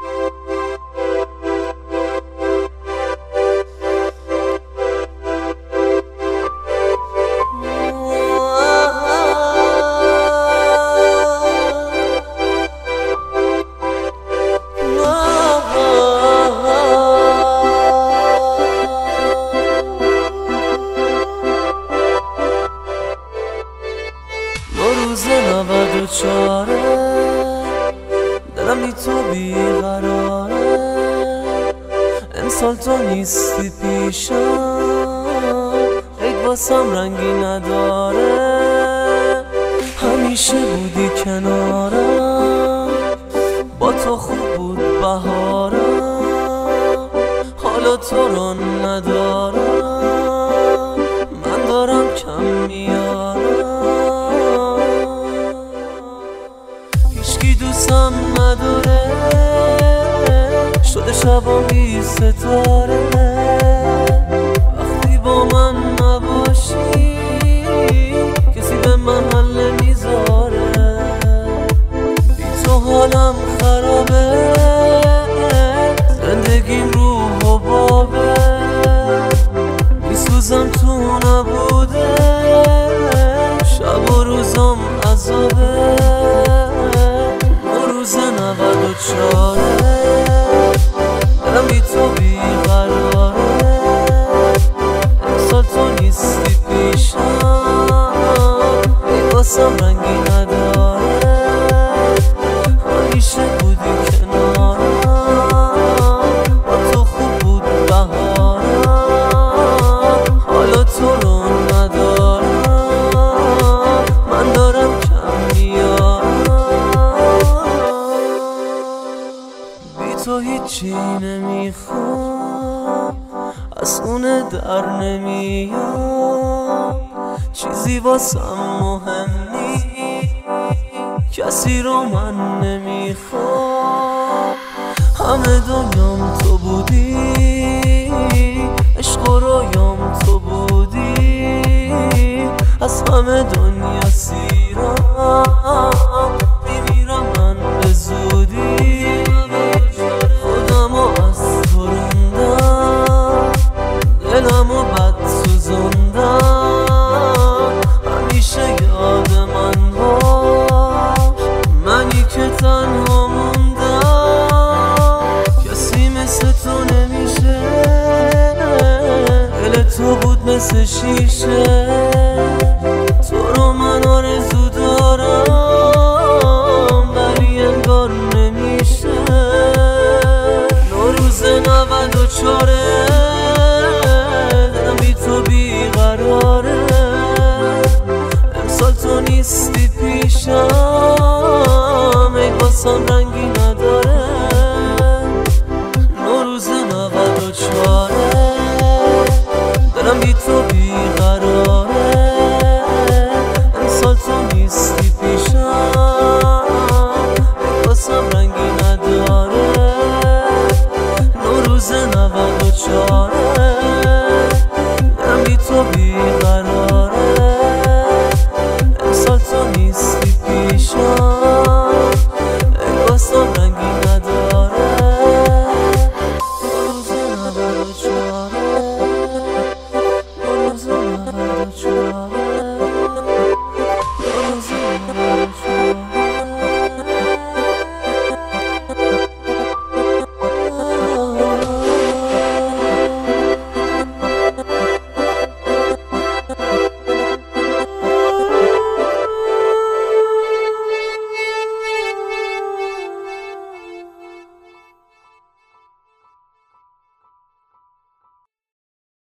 روز 94 دلم بی تو بیقراره، امسال تو نیستی پیشم، عید واسم رنگی نداره. همیشه بودی کنارم، با تو خوب بود بهارم، حالا تو رو ندارم، من دارم کم میارم. هیچکی دوستم نداره، شده شبام بی ستاره. وقتی با من نباشی کسی به من حل نمیذاره. بی تو حالم خرابه، زندگیم روح و بابه، میسوزم تو نبوده، شب و روزم عذابه. روز 94 دلم بی تو بیقراره، امسال تو نیستی پیشم، عید واسم رنگی نداره. همیشه بودی کنارم، با تو خوب بود بهارم، حالا تو رو ندارم، من دارم کم میارم. بی تو هیچی نمیخوام، از خونه در نمیام، چیزی واسم مهم نیست، کسی رو من نمیخوام. همه دنیام تو بودی، عشق و رویام تو بودی، از همه دنیا سیرم، میمیرم من به زودی. خودمو از تو روندم، دلمو بد سوزوندم، همیشه یاد من باش، منی که تنها موندم. کسی مثل تو نمیشه، دل تو بود مثل شیشه، تو رو من آرزو دارم ولی انگار نمیشه. روز 94 دلم بی تو بیقراره، امسال تو نیستی پیشم، عید واسم رنگی نداره. روز 94 دلم بی تو بیقراره، امسال تو نیستی پیشم، عید واسم رنگی نداره. روز 94